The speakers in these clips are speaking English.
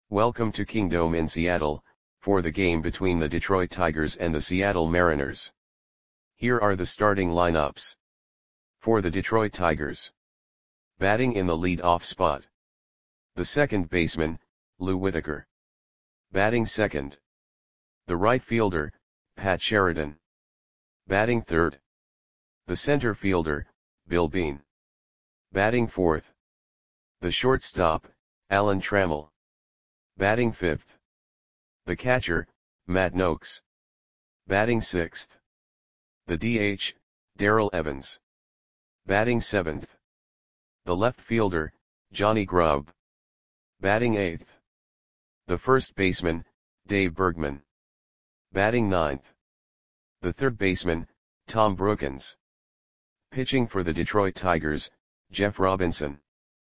Welcome to Kingdome in Seattle, for the game between the Detroit Tigers and the Seattle Mariners. Here are the starting lineups. For the Detroit Tigers. Batting in the lead-off spot. The second baseman, Lou Whitaker. Batting second. The right fielder, Pat Sheridan. Batting third. The center fielder, Bill Beane. Batting fourth. The shortstop, Alan Trammell. Batting fifth. The catcher, Matt Nokes. Batting sixth. The DH, Darrell Evans. Batting seventh. The left fielder, Johnny Grubb. Batting eighth. The first baseman, Dave Bergman. Batting ninth. The third baseman, Tom Brookens. Pitching for the Detroit Tigers, Jeff Robinson.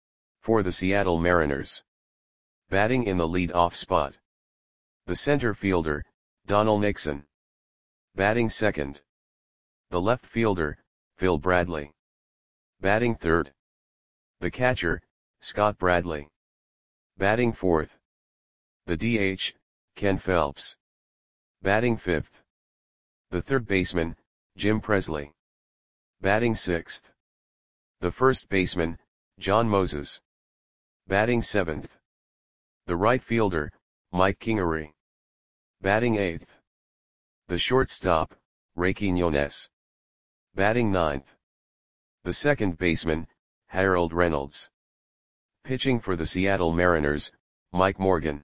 For the Seattle Mariners. Batting in the lead-off spot. The center fielder, Donald Nixon. Batting second. The left fielder, Phil Bradley. Batting third. The catcher, Scott Bradley. Batting fourth. The DH, Ken Phelps. Batting fifth. The third baseman, Jim Presley. Batting sixth. The first baseman, John Moses. Batting seventh. The right fielder, Mike Kingery. Batting eighth. The shortstop, Ray Quiñones. Batting ninth. The second baseman, Harold Reynolds. Pitching for the Seattle Mariners, Mike Morgan.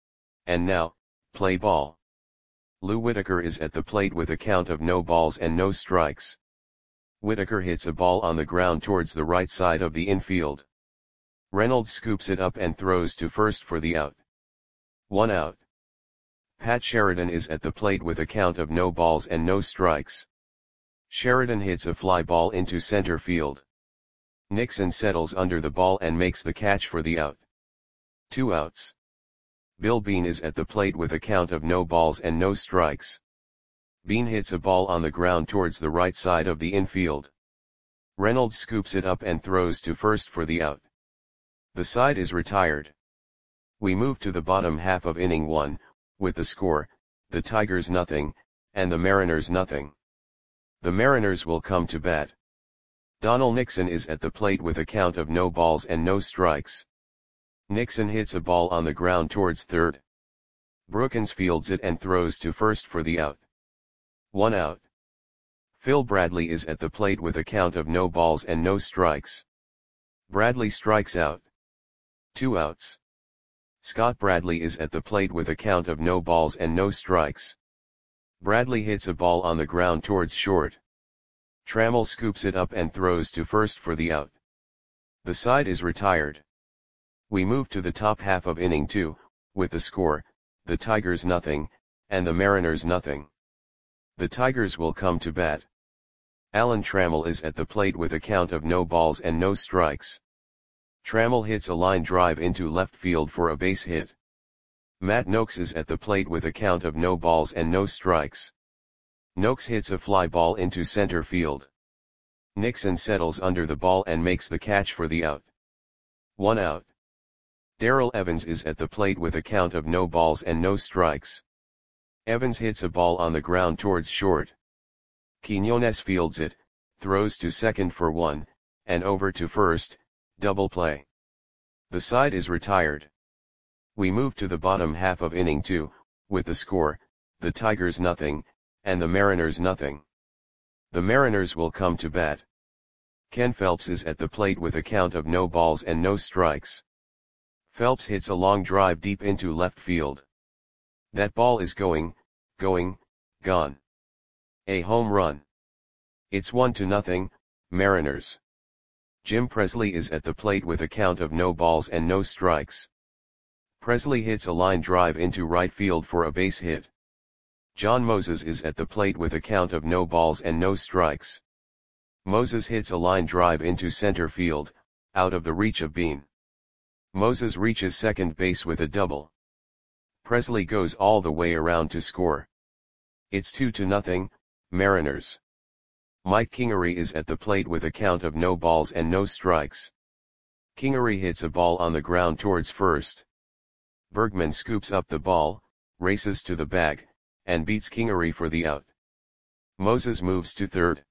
And now, play ball. Lou Whitaker is at the plate with a count of no balls and no strikes. Whitaker hits a ball on the ground towards the right side of the infield. Reynolds scoops it up and throws to first for the out. 1 out. Pat Sheridan is at the plate with a count of no balls and no strikes. Sheridan hits a fly ball into center field. Nixon settles under the ball and makes the catch for the out. 2 outs. Bill Beane is at the plate with a count of no balls and no strikes. Beane hits a ball on the ground towards the right side of the infield. Reynolds scoops it up and throws to first for the out. The side is retired. We move to the bottom half of inning 1, with the score, the Tigers nothing, and the Mariners nothing. The Mariners will come to bat. Donald Nixon is at the plate with a count of no balls and no strikes. Nixon hits a ball on the ground towards third. Brookens fields it and throws to first for the out. 1 out. Phil Bradley is at the plate with a count of no balls and no strikes. Bradley strikes out. 2 outs. Scott Bradley is at the plate with a count of no balls and no strikes. Bradley hits a ball on the ground towards short. Trammell scoops it up and throws to first for the out. The side is retired. We move to the top half of inning 2, with the score, the Tigers nothing, and the Mariners nothing. The Tigers will come to bat. Alan Trammell is at the plate with a count of no balls and no strikes. Trammell hits a line drive into left field for a base hit. Matt Nokes is at the plate with a count of no balls and no strikes. Nokes hits a fly ball into center field. Nixon settles under the ball and makes the catch for the out. 1 out. Darrell Evans is at the plate with a count of no balls and no strikes. Evans hits a ball on the ground towards short. Quiñones fields it, throws to second for 1, and over to first, double play. The side is retired. We move to the bottom half of inning 2, with the score, the Tigers nothing, and the Mariners nothing. The Mariners will come to bat. Ken Phelps is at the plate with a count of no balls and no strikes. Phelps hits a long drive deep into left field. That ball is gone. A home run. It's 1-0, Mariners. Jim Presley is at the plate with a count of no balls and no strikes. Presley hits a line drive into right field for a base hit. John Moses is at the plate with a count of no balls and no strikes. Moses hits a line drive into center field, out of the reach of Beane. Moses reaches second base with a double. Presley goes all the way around to score. It's 2-0, Mariners. Mike Kingery is at the plate with a count of no balls and no strikes. Kingery hits a ball on the ground towards first. Bergman scoops up the ball, races to the bag, and beats Kingery for the out. Moses moves to third.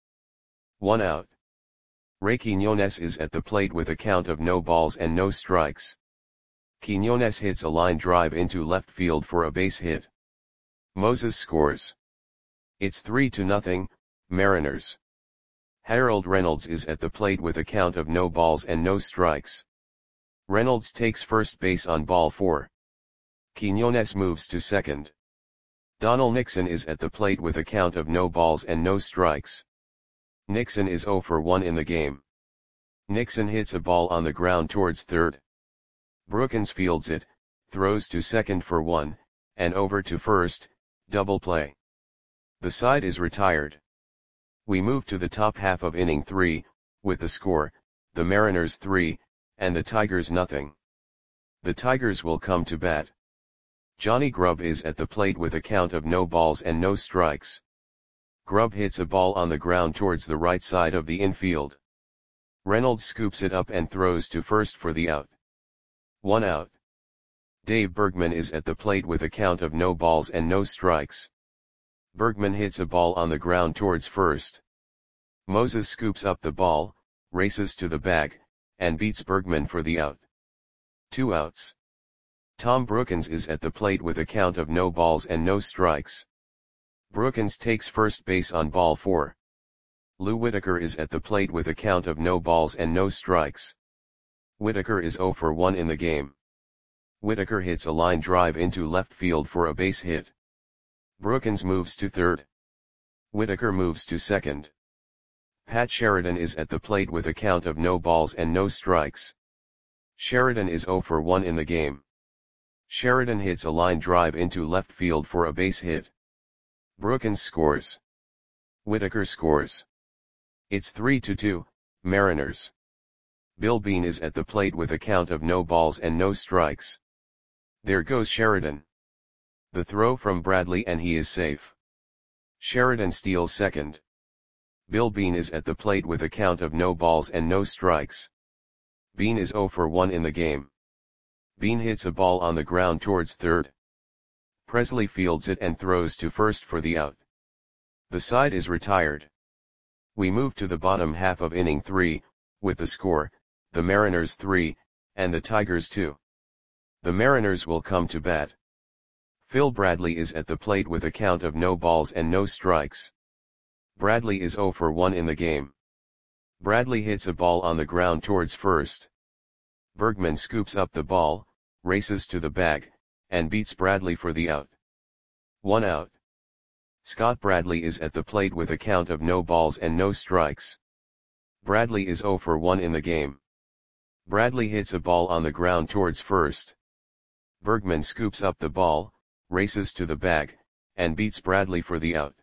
1 out. Ray Quiñones is at the plate with a count of no balls and no strikes. Quiñones hits a line drive into left field for a base hit. Moses scores. It's 3-0, Mariners. Harold Reynolds is at the plate with a count of no balls and no strikes. Reynolds takes first base on ball 4. Quiñones moves to second. Donald Nixon is at the plate with a count of no balls and no strikes. Nixon is 0 for 1 in the game. Nixon hits a ball on the ground towards third. Brookins fields it, throws to second for 1, and over to first, double play. The side is retired. We move to the top half of inning 3, with the score, the Mariners 3, and the Tigers 0. The Tigers will come to bat. Johnny Grubb is at the plate with a count of no balls and no strikes. Grubb hits a ball on the ground towards the right side of the infield. Reynolds scoops it up and throws to first for the out. 1 out. Dave Bergman is at the plate with a count of no balls and no strikes. Bergman hits a ball on the ground towards first. Moses scoops up the ball, races to the bag, and beats Bergman for the out. 2 outs. Tom Brookins is at the plate with a count of no balls and no strikes. Brookins takes first base on ball 4. Lou Whitaker is at the plate with a count of no balls and no strikes. Whitaker is 0 for 1 in the game. Whitaker hits a line drive into left field for a base hit. Brookins moves to third. Whitaker moves to second. Pat Sheridan is at the plate with a count of no balls and no strikes. Sheridan is 0 for 1 in the game. Sheridan hits a line drive into left field for a base hit. Brookins scores. Whitaker scores. It's 3-2, Mariners. Bill Bean is at the plate with a count of no balls and no strikes. There goes Sheridan. The throw from Bradley and he is safe. Sheridan steals second. Bill Bean is at the plate with a count of no balls and no strikes. Bean is 0 for 1 in the game. Bean hits a ball on the ground towards third. Presley fields it and throws to first for the out. The side is retired. We move to the bottom half of inning 3, with the score, the Mariners 3, and the Tigers 2. The Mariners will come to bat. Phil Bradley is at the plate with a count of no balls and no strikes. Bradley is 0 for 1 in the game. Bradley hits a ball on the ground towards first. Bergman scoops up the ball, races to the bag, and beats Bradley for the out. 1 out. Scott Bradley is at the plate with a count of no balls and no strikes. Bradley is 0 for 1 in the game. Bradley hits a ball on the ground towards first. Bergman scoops up the ball, races to the bag, and beats Bradley for the out.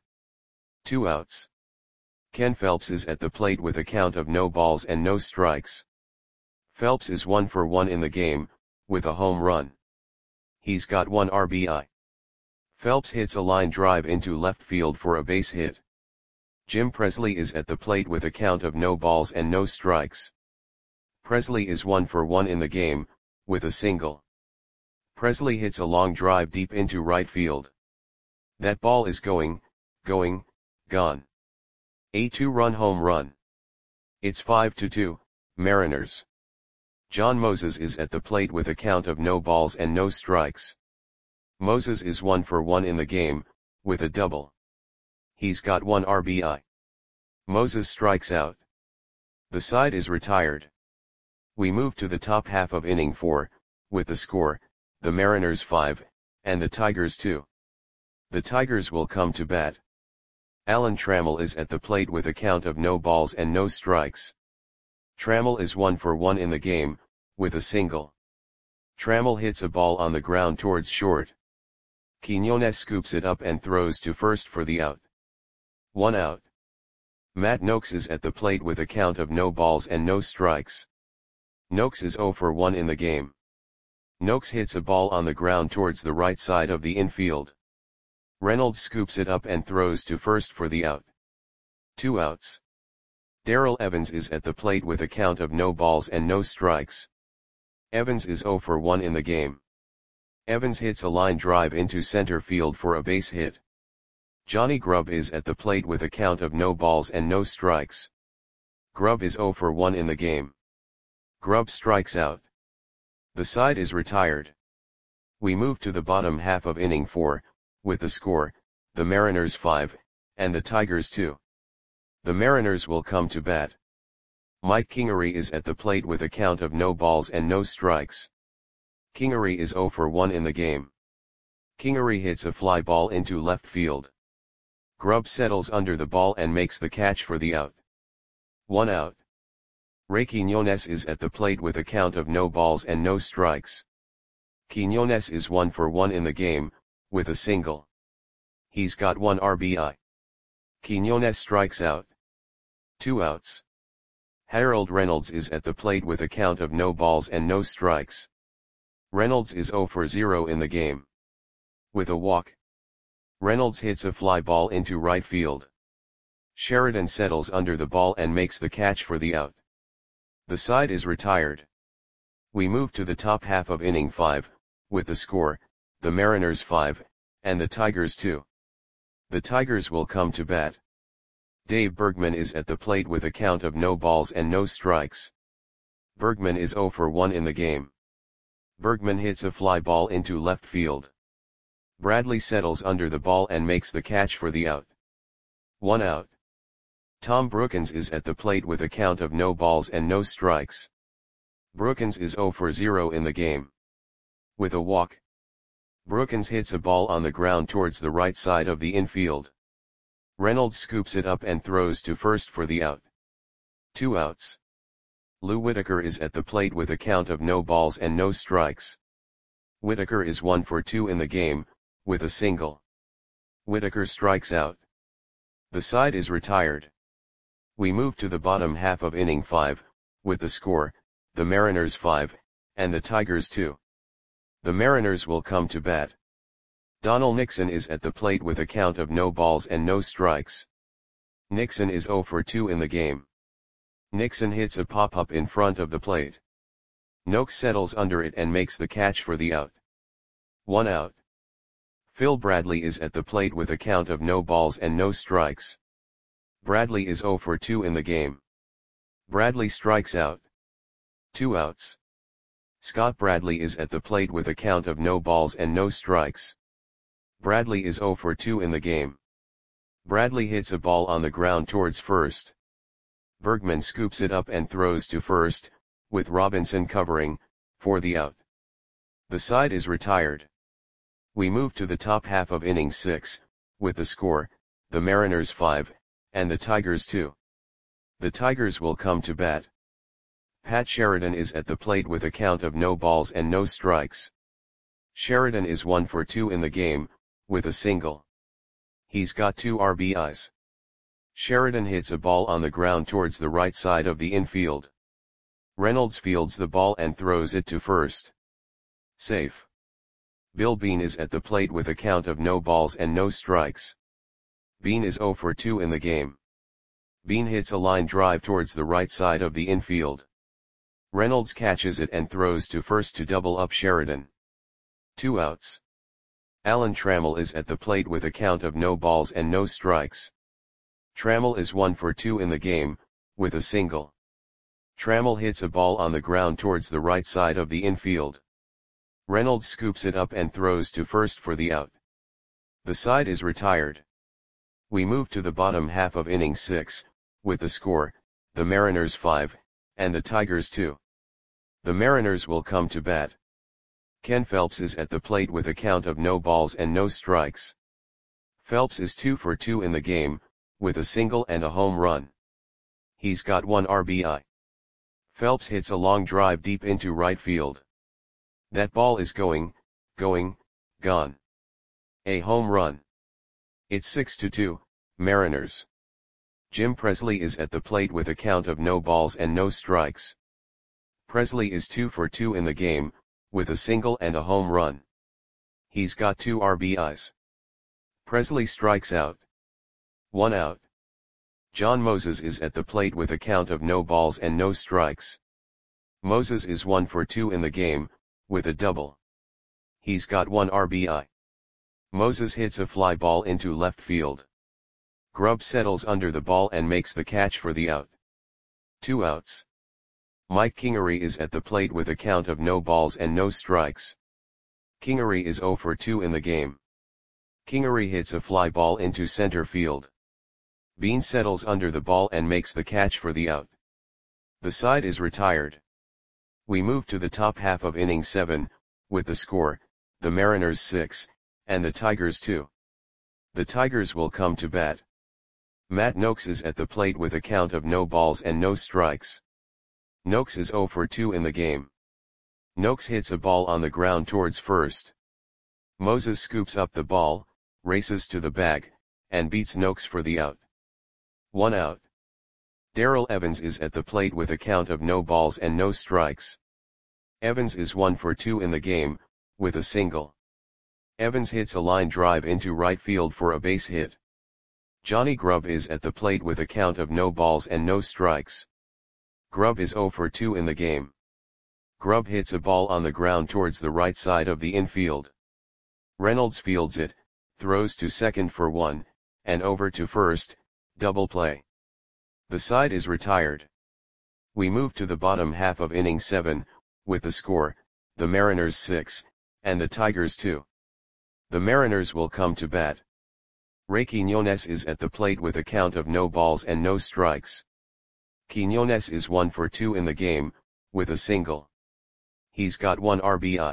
2 outs. Ken Phelps is at the plate with a count of no balls and no strikes. Phelps is 1 for 1 in the game, with a home run. He's got 1 RBI. Phelps hits a line drive into left field for a base hit. Jim Presley is at the plate with a count of no balls and no strikes. Presley is 1 for 1 in the game, with a single. Presley hits a long drive deep into right field. That ball is gone. A 2-run home run. It's 5-2, Mariners. John Moses is at the plate with a count of no balls and no strikes. Moses is 1 for 1 in the game, with a double. He's got 1 RBI. Moses strikes out. The side is retired. We move to the top half of inning 4, with the score, the Mariners 5, and the Tigers 2. The Tigers will come to bat. Alan Trammell is at the plate with a count of no balls and no strikes. Trammell is 1 for 1 in the game, with a single. Trammell hits a ball on the ground towards short. Quiñones scoops it up and throws to first for the out. 1 out. Matt Noakes is at the plate with a count of no balls and no strikes. Noakes is 0 for 1 in the game. Noakes hits a ball on the ground towards the right side of the infield. Reynolds scoops it up and throws to first for the out. 2 outs. Darrell Evans is at the plate with a count of no balls and no strikes. Evans is 0 for 1 in the game. Evans hits a line drive into center field for a base hit. Johnny Grubb is at the plate with a count of no balls and no strikes. Grubb is 0 for 1 in the game. Grubb strikes out. The side is retired. We move to the bottom half of inning 4, with the score, the Mariners 5, and the Tigers 2. The Mariners will come to bat. Mike Kingery is at the plate with a count of no balls and no strikes. Kingery is 0 for 1 in the game. Kingery hits a fly ball into left field. Grubb settles under the ball and makes the catch for the out. 1 out. Ray Quiñones is at the plate with a count of no balls and no strikes. Quiñones is 1 for 1 in the game, with a single. He's got 1 RBI. Quiñones strikes out. 2 outs. Harold Reynolds is at the plate with a count of no balls and no strikes. Reynolds is 0 for 0 in the game. With a walk. Reynolds hits a fly ball into right field. Sheridan settles under the ball and makes the catch for the out. The side is retired. We move to the top half of inning 5, with the score, the Mariners 5, and the Tigers 2. The Tigers will come to bat. Dave Bergman is at the plate with a count of no balls and no strikes. Bergman is 0 for 1 in the game. Bergman hits a fly ball into left field. Bradley settles under the ball and makes the catch for the out. 1 out. Tom Brookens is at the plate with a count of no balls and no strikes. Brookens is 0 for 0 in the game. With a walk. Brookens hits a ball on the ground towards the right side of the infield. Reynolds scoops it up and throws to first for the out. 2 outs. Lou Whitaker is at the plate with a count of no balls and no strikes. Whitaker is 1 for 2 in the game, with a single. Whitaker strikes out. The side is retired. We move to the bottom half of inning 5, with the score, the Mariners 5, and the Tigers 2. The Mariners will come to bat. Donald Nixon is at the plate with a count of no balls and no strikes. Nixon is 0 for 2 in the game. Nixon hits a pop-up in front of the plate. Noakes settles under it and makes the catch for the out. 1 out. Phil Bradley is at the plate with a count of no balls and no strikes. Bradley is 0 for 2 in the game. Bradley strikes out. 2 outs. Scott Bradley is at the plate with a count of no balls and no strikes. Bradley is 0 for 2 in the game. Bradley hits a ball on the ground towards first. Bergman scoops it up and throws to first, with Robinson covering, for the out. The side is retired. We move to the top half of inning 6, with the score, the Mariners 5, and the Tigers 2. The Tigers will come to bat. Pat Sheridan is at the plate with a count of no balls and no strikes. Sheridan is 1 for 2 in the game, with a single. He's got 2 RBIs. Sheridan hits a ball on the ground towards the right side of the infield. Reynolds fields the ball and throws it to first. Safe. Bill Bean is at the plate with a count of no balls and no strikes. Bean is 0 for 2 in the game. Bean hits a line drive towards the right side of the infield. Reynolds catches it and throws to first to double up Sheridan. 2 outs. Alan Trammell is at the plate with a count of no balls and no strikes. Trammell is 1 for 2 in the game, with a single. Trammell hits a ball on the ground towards the right side of the infield. Reynolds scoops it up and throws to first for the out. The side is retired. We move to the bottom half of inning 6, with the score, the Mariners 5, and the Tigers 2. The Mariners will come to bat. Ken Phelps is at the plate with a count of no balls and no strikes. Phelps is 2 for 2 in the game, with a single and a home run. He's got 1 RBI. Phelps hits a long drive deep into right field. That ball is going, gone. A home run. It's 6-2, Mariners. Jim Presley is at the plate with a count of no balls and no strikes. Presley is 2 for 2 in the game, with a single and a home run. He's got 2 RBIs. Presley strikes out. 1 out. John Moses is at the plate with a count of no balls and no strikes. Moses is 1 for 2 in the game, with a double. He's got 1 RBI. Moses hits a fly ball into left field. Grubb settles under the ball and makes the catch for the out. 2 outs. Mike Kingery is at the plate with a count of no balls and no strikes. Kingery is 0 for 2 in the game. Kingery hits a fly ball into center field. Bean settles under the ball and makes the catch for the out. The side is retired. We move to the top half of inning 7, with the score, the Mariners 6, and the Tigers 2. The Tigers will come to bat. Matt Noakes is at the plate with a count of no balls and no strikes. Noakes is 0 for 2 in the game. Noakes hits a ball on the ground towards first. Moses scoops up the ball, races to the bag, and beats Noakes for the out. 1 out. Darrell Evans is at the plate with a count of no balls and no strikes. Evans is 1 for 2 in the game, with a single. Evans hits a line drive into right field for a base hit. Johnny Grubb is at the plate with a count of no balls and no strikes. Grubb is 0 for 2 in the game. Grubb hits a ball on the ground towards the right side of the infield. Reynolds fields it, throws to second for 1, and over to first, double play. The side is retired. We move to the bottom half of inning 7, with the score, the Mariners 6, and the Tigers 2. The Mariners will come to bat. Ray Quiñones is at the plate with a count of no balls and no strikes. Quiñones is 1 for 2 in the game, with a single. He's got 1 RBI.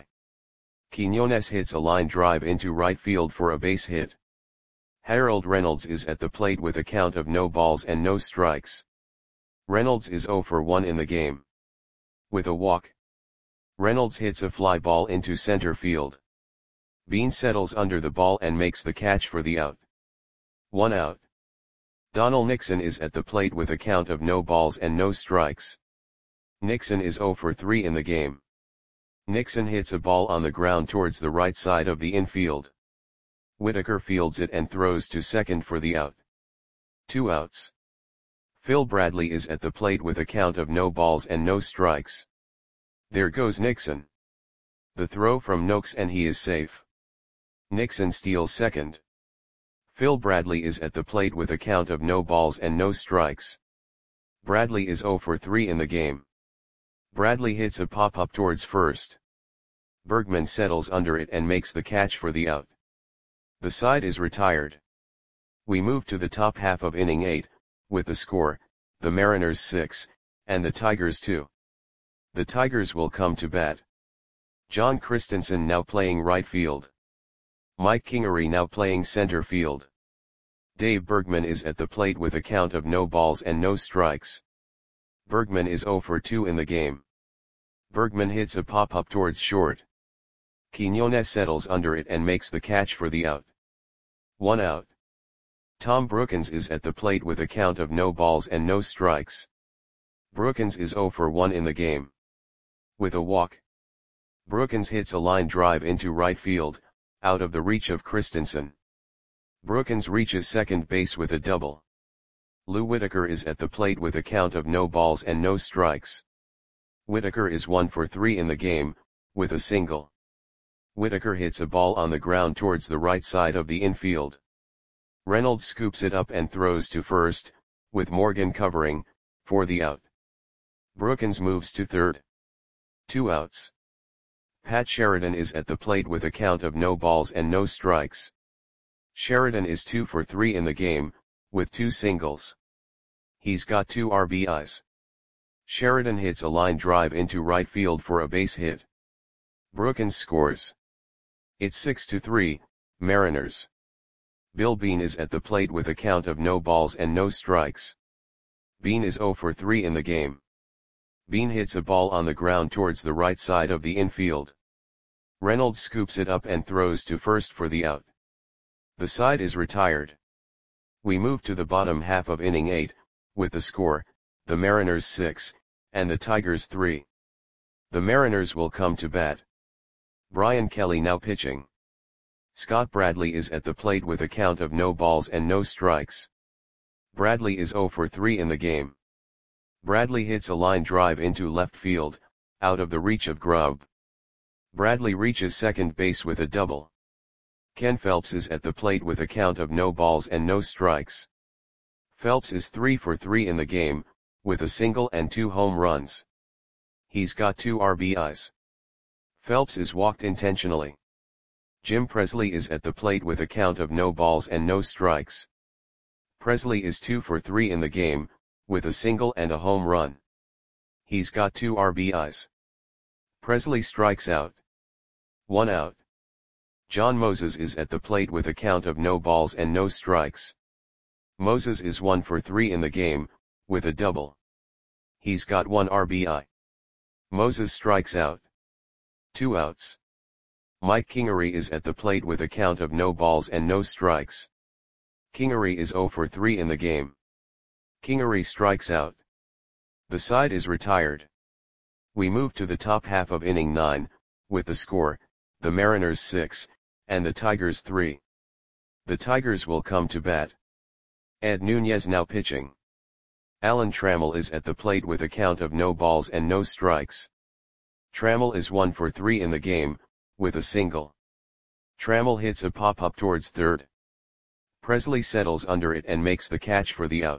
Quiñones hits a line drive into right field for a base hit. Harold Reynolds is at the plate with a count of no balls and no strikes. Reynolds is 0 for 1 in the game. With a walk. Reynolds hits a fly ball into center field. Bean settles under the ball and makes the catch for the out. 1 out. Donald Nixon is at the plate with a count of no balls and no strikes. Nixon is 0 for 3 in the game. Nixon hits a ball on the ground towards the right side of the infield. Whitaker fields it and throws to second for the out. 2 outs. Phil Bradley is at the plate with a count of no balls and no strikes. There goes Nixon. The throw from Noakes and he is safe. Nixon steals second. Phil Bradley is at the plate with a count of no balls and no strikes. Bradley is 0 for 3 in the game. Bradley hits a pop-up towards first. Bergman settles under it and makes the catch for the out. The side is retired. We move to the top half of inning 8, with the score, the Mariners 6, and the Tigers 2. The Tigers will come to bat. John Christensen now playing right field. Mike Kingery now playing center field. Dave Bergman is at the plate with a count of no balls and no strikes. Bergman is 0 for 2 in the game. Bergman hits a pop-up towards short. Quiñones settles under it and makes the catch for the out. 1 out. Tom Brookens is at the plate with a count of no balls and no strikes. Brookens is 0 for 1 in the game. With a walk. Brookens hits a line drive into right field, out of the reach of Christensen. Brookens reaches second base with a double. Lou Whitaker is at the plate with a count of no balls and no strikes. Whitaker is 1 for 3 in the game, with a single. Whitaker hits a ball on the ground towards the right side of the infield. Reynolds scoops it up and throws to first, with Morgan covering, for the out. Brookens moves to third. 2 outs. Pat Sheridan is at the plate with a count of no balls and no strikes. Sheridan is 2 for 3 in the game, with 2 singles. He's got 2 RBIs. Sheridan hits a line drive into right field for a base hit. Brookens scores. It's 6-3, Mariners. Bill Bean is at the plate with a count of no balls and no strikes. Bean is 0 for 3 in the game. Bean hits a ball on the ground towards the right side of the infield. Reynolds scoops it up and throws to first for the out. The side is retired. We move to the bottom half of inning 8, with the score, the Mariners 6, and the Tigers 3. The Mariners will come to bat. Brian Kelly now pitching. Scott Bradley is at the plate with a count of no balls and no strikes. Bradley is 0 for 3 in the game. Bradley hits a line drive into left field, out of the reach of Grubb. Bradley reaches second base with a double. Ken Phelps is at the plate with a count of no balls and no strikes. Phelps is 3 for 3 in the game, with a single and 2 home runs. He's got 2 RBIs. Phelps is walked intentionally. Jim Presley is at the plate with a count of no balls and no strikes. Presley is 2 for 3 in the game, with a single and a home run. He's got 2 RBIs. Presley strikes out. 1 out. John Moses is at the plate with a count of no balls and no strikes. Moses is 1 for 3 in the game, with a double. He's got 1 RBI. Moses strikes out. 2 outs. Mike Kingery is at the plate with a count of no balls and no strikes. Kingery is 0 for 3 in the game. Kingery strikes out. The side is retired. We move to the top half of inning 9, with the score, the Mariners 6, and the Tigers 3. The Tigers will come to bat. Ed Nunez now pitching. Alan Trammell is at the plate with a count of no balls and no strikes. Trammell is 1 for 3 in the game, with a single. Trammell hits a pop-up towards third. Presley settles under it and makes the catch for the out.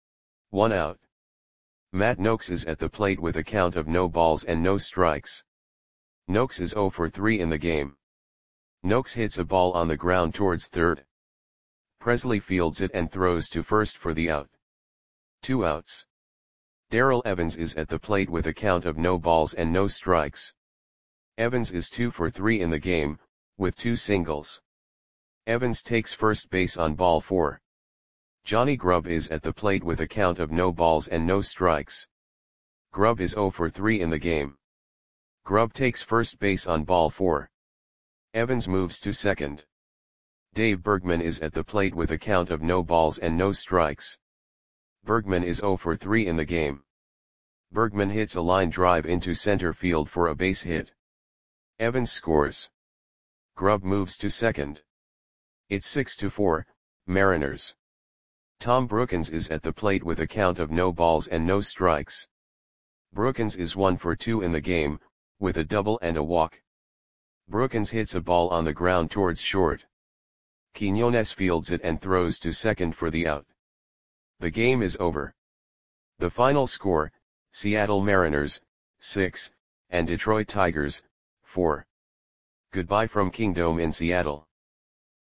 1 out. Matt Noakes is at the plate with a count of no balls and no strikes. Noakes is 0 for 3 in the game. Noakes hits a ball on the ground towards third. Presley fields it and throws to first for the out. 2 outs. Darrell Evans is at the plate with a count of no balls and no strikes. Evans is 2 for 3 in the game, with 2 singles. Evans takes first base on ball 4. Johnny Grubb is at the plate with a count of no balls and no strikes. Grubb is 0 for 3 in the game. Grubb takes first base on ball 4. Evans moves to second. Dave Bergman is at the plate with a count of no balls and no strikes. Bergman is 0 for 3 in the game. Bergman hits a line drive into center field for a base hit. Evans scores. Grubb moves to second. It's 6-4, Mariners. Tom Brookens is at the plate with a count of no balls and no strikes. Brookens is 1 for 2 in the game, with a double and a walk. Brookens hits a ball on the ground towards short. Quiñones fields it and throws to second for the out. The game is over. The final score, Seattle Mariners, 6, and Detroit Tigers, 4. Goodbye from Kingdome in Seattle.